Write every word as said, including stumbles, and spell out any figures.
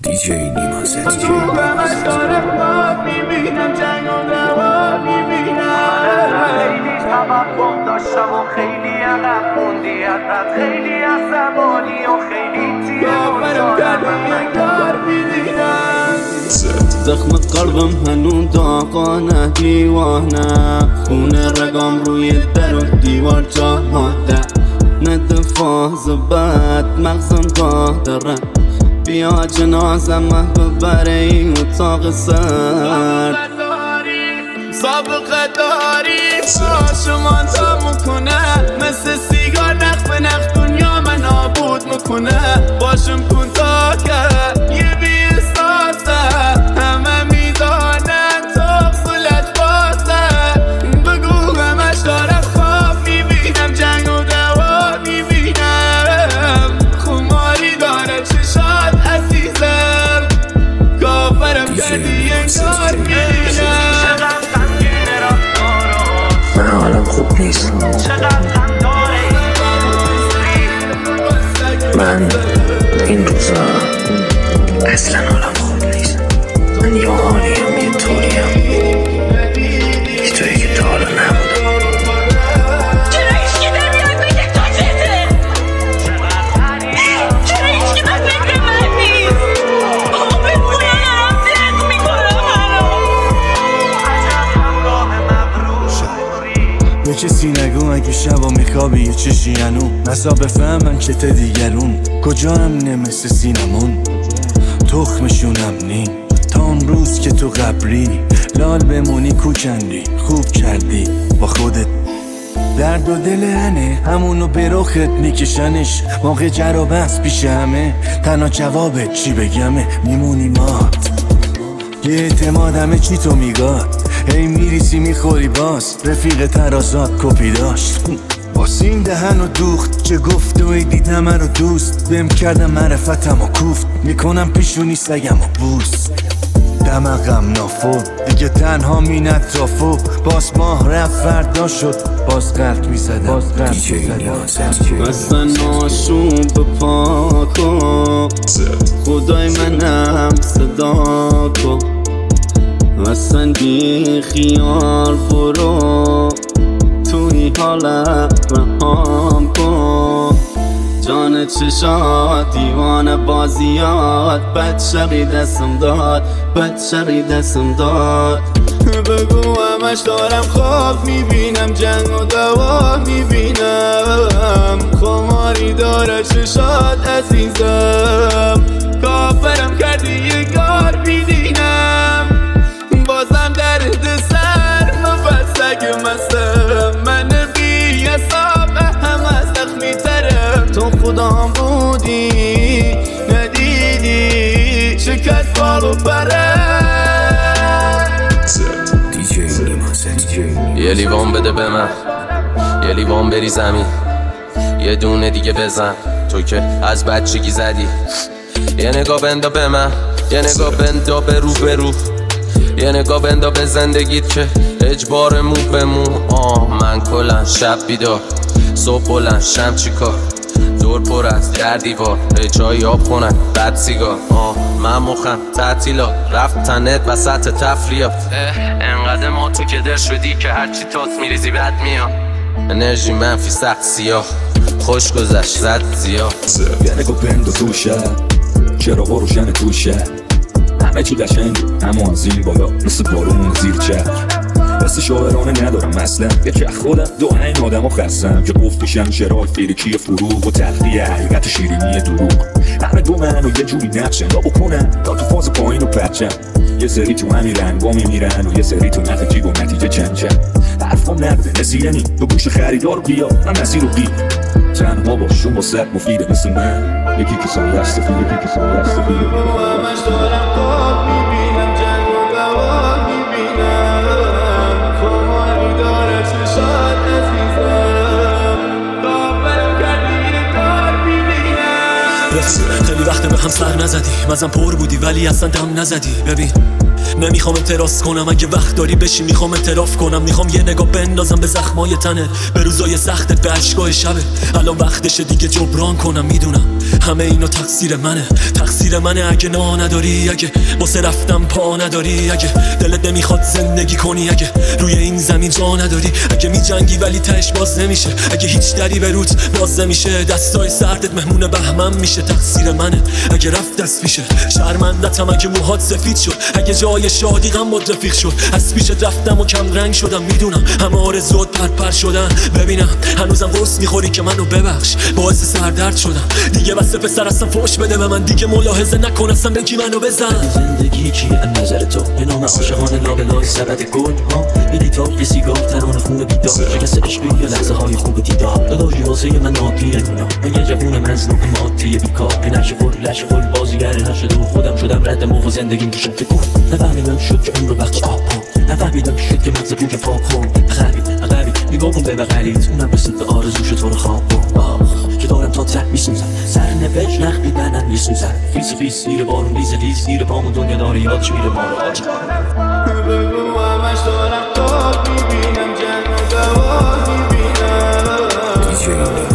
دیجی نیما زد تو همش داره خواب میبینم، جنگ و دعوا میبینم. خیلی توقع داشتم و خیلی عقب موندی، حقیقت خیلی عصبانی و خیلی تیه کافرم کردی انگار میبینم. زخم قلبم هنون داغانه دیوانه، خونه رگام روی در و دیوار جا ماده، نتفاز بد مغزم گاه داره، بیا جنازم ببره این اتاق سرد. سابقه داری آشمان تا مکنه، مثل سیگار نخ به نخ دنیا من نابود میکنه. باشم کن تا که یه بی احساسه، همه میدانن تو خلت بازه. بگو همش داره خواب میبینم، جنگ و دعوا میبینم. خماری داره چشات عزیزم، کافرم کردی انگار میبینم. من حالم خوب نیست، من این روزا اصلا حالم خوب نیست. من یه حالیم یه طوریم، یه طوری که تا حالا نبودم. چرا هیچکی نمیاد بگه تو چته؟ چرا هیچکی من فکر من نیست؟ بابا به خدا دارم درد میکنم هنو. به کسی نگو اگه شبا میخوابی یه چشی هنو، نسا بفهمن که ته دیگرون کجا هم نمسه سینمون. تخمشونم نی تا اون روز که تو قبری لال بمونی کوکندی، خوب کردی با خودت. درد و دل هنه همونو به رخت میکشنش، موقع جرا بس پیش همه تنها جوابت چی بگمه. میمونی مات یه اعتماد همه چی تو میگاد، هی میریسی میخوری باز رفیق ترازات کپی داشت. واسه این دهن و دوخت چه گفت و ای دید همه رو دوست، بهم کردم معرفتم و کوفت، میکنم پیشونی سگم و بوس. دمقم نافور دیگه تنها مین اطرافو، باز ماه رفت فردا شد باز قلب میزدم. دیجی نیما زد اصلا ناشوب پاکو خدای منم صدا کو، اصلا بی خیال برو توی حالت رهام کن. جان چشات دیوانه بازیات، بد شقی دستم داد بد شقی دستم داد. بگو همش دارم خواب میبینم، جنگ و دعوا میبینم. خماری داره چشات عزیزم، کافرم کردی یه گار میدینم. بازم درد سر مفسک مستم، من بی حساب همه زخمی ترم. تو خودم بودی ندیدی شکست بالو پرم. دیجی نیما زد یه لیوان بده به من، یه لیوان بری زمین، یه دونه دیگه بزن تو که از بچگی زدی. یه نگاه بندا به من، یه نگاه بندا به رو به رو، یه نگاه بندا به زندگیت که اجبار مو به مو. آه من کلن شب بیدار، صبح بلند شم چی کار، دور پر از در دیوار، چای آب خونن بد سیگار. آه من مخم تعطیلات رفتن نت وسط تفریات، انقدر ما تو که در شدی که هرچی تاس میریزی بد میاد. انرژی منفی سخت سیاه، خوش گذشت زد زیاد. یه نگاه بند و توشه، چرا با روشن توشه، همه چی قشنگ اما از این بالا مثل بارون زیر چرخ. بس شاعرانه ندارم اصلا، یه که خودم دو این آدم ها خستم که گفتشم شرای فیرکی فروغ و تلقیه حقیقت شیرینی دروغ. همه دو من و یه جوری نقشن دا بکنن تا تو فاز پایین و پرچم. یه سری تو همین رنگا میمیرن و یه سری تو نفع جیب و نتیجه چنچن. حرفم نبوده نسیرنی تو گوش خریدار بیا، من مسیر رو بی تنها باش و با سر مفیده مثل من. یکی که سایه است فیه، یکی که سایه است فیه. همش دارم خواب میبینم، جنگ و دعوا میبینم. خماری داره چشات عزیزم، کافرم کردی یه کار میبینم. خیلی وقت به هم سر نزدی، مزم پر بودی ولی اصلا دم نزدی. ببین نمیخوام اعتراض کنم، اگه وقت داری بشی میخوام اعتراف کنم. میخوام یه نگاه بندازم به زخمای تنه، به روزای سختت، به اشکای شبه. الان وقتشه دیگه جبران کنم، میدونم همه اینا تقصیر منه، تقصیر منه. اگه نا نداری، اگه واسه رفتم پا نداری، اگه دلت نمیخواد زندگی کنی، اگه روی این زمین جا نداری، اگه میجنگی ولی تهش باز نمیشه، اگه هیچ دری به روت باز نمیشه، دستای سردت مهمون بهمن میشه. تقصیر منه اگه رفت دست پیشه، شرمندتم اگه موهات سفید شد، اگه جای شادی غم باد رفیق شد. از پیشت رفتم و کم رنگ شدم، میدونم همه آرزوات پرپر شدن. ببینم هنوزم قرص میخوری که منو ببخش، باعث سردرد شدم دیگه. بس پسر هستم فوش بده به من، دیگه ملاحظه نکن اصلا بگی منو بزن. زندگی چیه از نظر تو؟ به نام عاشقانه لابلای سبد گل ها، میدی تا یه سیگار ترانه خونه بیدار، شکست عشقی یا لحظه های خوب دیدار. داداشی واسه من عادیه اینا، من یه جوون مظلوم مادی بیکار، که نشه خور لشه خور بازیگر نشده و خودم شدم رد موقع زندگیم رو شد بکن. نفهمیدم شد که عمر بخش آب ها، نفهمیدم شد که مغز پوک پاک خون. عقبی عقبی نگاه کن به بغلیت، اونم به صد آرزوش تو رو خواب کن. آخ که دارم تا ته میسوزم، سر نوشت نخ میدنم میسوزم. فیس فیس زیر بارون ریز ریز، زیر پامون دنیا داره یادش میره ما رو آج. بگو همش دارم خواب میبینم، جنگ و دوار میبینم.